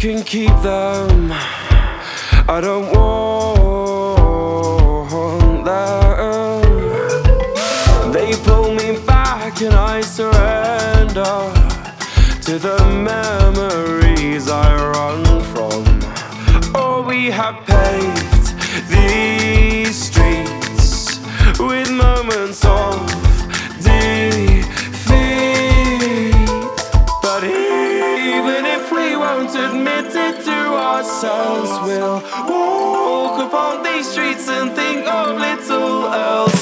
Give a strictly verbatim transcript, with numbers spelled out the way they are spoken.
can keep them. I don't want them. They pull me back and I surrender to the memories I run from. Oh, we have paved these streets with moments of defeat. But even if we won't admit it to ourselves, we'll walk upon these streets and think of little else.